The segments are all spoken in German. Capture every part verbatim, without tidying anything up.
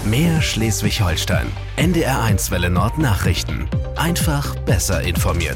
Mehr Schleswig-Holstein. N D R eins Welle Nord Nachrichten. Einfach besser informiert.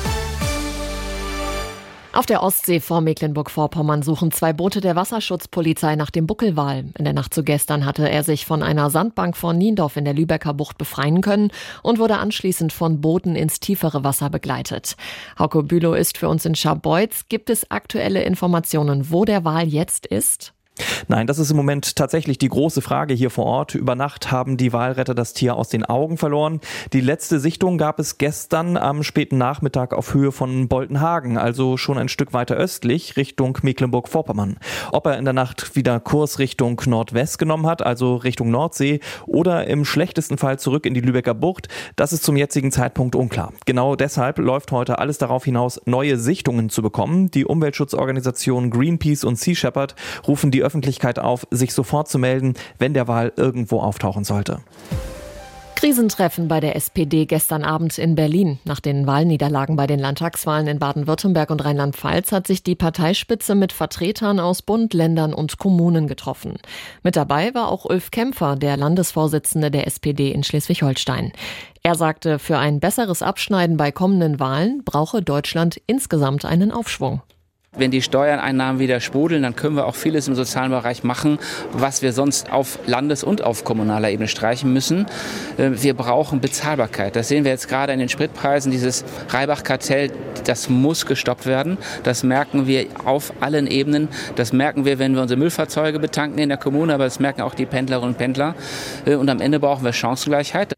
Auf der Ostsee vor Mecklenburg-Vorpommern suchen zwei Boote der Wasserschutzpolizei nach dem Buckelwal. In der Nacht zu gestern hatte er sich von einer Sandbank vor Niendorf in der Lübecker Bucht befreien können und wurde anschließend von Booten ins tiefere Wasser begleitet. Hauke Bülow ist für uns in Scharbeutz. Gibt es aktuelle Informationen, wo der Wal jetzt ist? Nein, das ist im Moment tatsächlich die große Frage hier vor Ort. Über Nacht haben die Walretter das Tier aus den Augen verloren. Die letzte Sichtung gab es gestern am späten Nachmittag auf Höhe von Boltenhagen, also schon ein Stück weiter östlich Richtung Mecklenburg-Vorpommern. Ob er in der Nacht wieder Kurs Richtung Nordwest genommen hat, also Richtung Nordsee, oder im schlechtesten Fall zurück in die Lübecker Bucht, das ist zum jetzigen Zeitpunkt unklar. Genau deshalb läuft heute alles darauf hinaus, neue Sichtungen zu bekommen. Die Umweltschutzorganisationen Greenpeace und Sea Shepherd rufen die Öffentlichkeit auf, sich sofort zu melden, wenn der Wal irgendwo auftauchen sollte. Krisentreffen bei der S P D gestern Abend in Berlin. Nach den Wahlniederlagen bei den Landtagswahlen in Baden-Württemberg und Rheinland-Pfalz hat sich die Parteispitze mit Vertretern aus Bund, Ländern und Kommunen getroffen. Mit dabei war auch Ulf Kämpfer, der Landesvorsitzende der S P D in Schleswig-Holstein. Er sagte, für ein besseres Abschneiden bei kommenden Wahlen brauche Deutschland insgesamt einen Aufschwung. Wenn die Steuereinnahmen wieder sprudeln, dann können wir auch vieles im sozialen Bereich machen, was wir sonst auf Landes- und auf kommunaler Ebene streichen müssen. Wir brauchen Bezahlbarkeit. Das sehen wir jetzt gerade in den Spritpreisen. Dieses Reibach-Kartell, das muss gestoppt werden. Das merken wir auf allen Ebenen. Das merken wir, wenn wir unsere Müllfahrzeuge betanken in der Kommune, aber das merken auch die Pendlerinnen und Pendler. Und am Ende brauchen wir Chancengleichheit.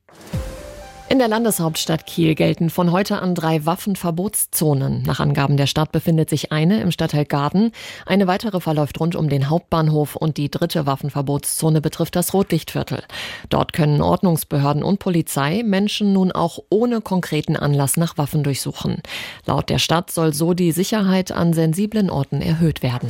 In der Landeshauptstadt Kiel gelten von heute an drei Waffenverbotszonen. Nach Angaben der Stadt befindet sich eine im Stadtteil Gaden. Eine weitere verläuft rund um den Hauptbahnhof und die dritte Waffenverbotszone betrifft das Rotlichtviertel. Dort können Ordnungsbehörden und Polizei Menschen nun auch ohne konkreten Anlass nach Waffen durchsuchen. Laut der Stadt soll so die Sicherheit an sensiblen Orten erhöht werden.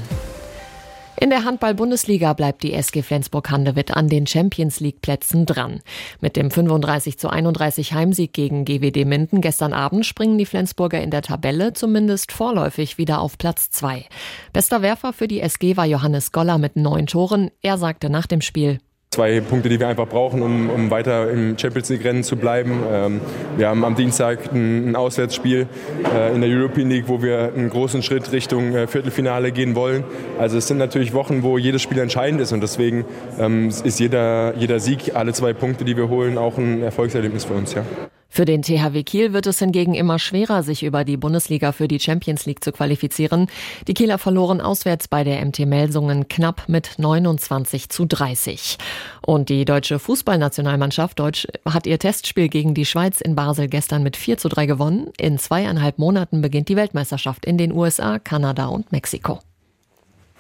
In der Handball-Bundesliga bleibt die S G Flensburg-Handewitt an den Champions-League-Plätzen dran. Mit dem fünfunddreißig zu einunddreißig Heimsieg gegen G W D Minden gestern Abend springen die Flensburger in der Tabelle zumindest vorläufig wieder auf Platz zwei. Bester Werfer für die S G war Johannes Goller mit neun Toren. Er sagte nach dem Spiel: Zwei Punkte, die wir einfach brauchen, um, um weiter im Champions-League-Rennen zu bleiben. Ähm, wir haben am Dienstag ein, ein Auswärtsspiel äh, in der European League, wo wir einen großen Schritt Richtung äh, Viertelfinale gehen wollen. Also es sind natürlich Wochen, wo jedes Spiel entscheidend ist und deswegen ähm, ist jeder, jeder Sieg, alle zwei Punkte, die wir holen, auch ein Erfolgserlebnis für uns. Ja. Für den T H W Kiel wird es hingegen immer schwerer, sich über die Bundesliga für die Champions League zu qualifizieren. Die Kieler verloren auswärts bei der M T Melsungen knapp mit neunundzwanzig zu dreißig. Und die deutsche Fußballnationalmannschaft Deutsch hat ihr Testspiel gegen die Schweiz in Basel gestern mit vier zu drei gewonnen. In zweieinhalb Monaten beginnt die Weltmeisterschaft in den U S A, Kanada und Mexiko.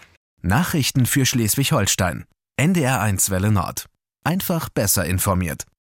Nachrichten für Schleswig-Holstein. N D R eins Welle Nord. Einfach besser informiert.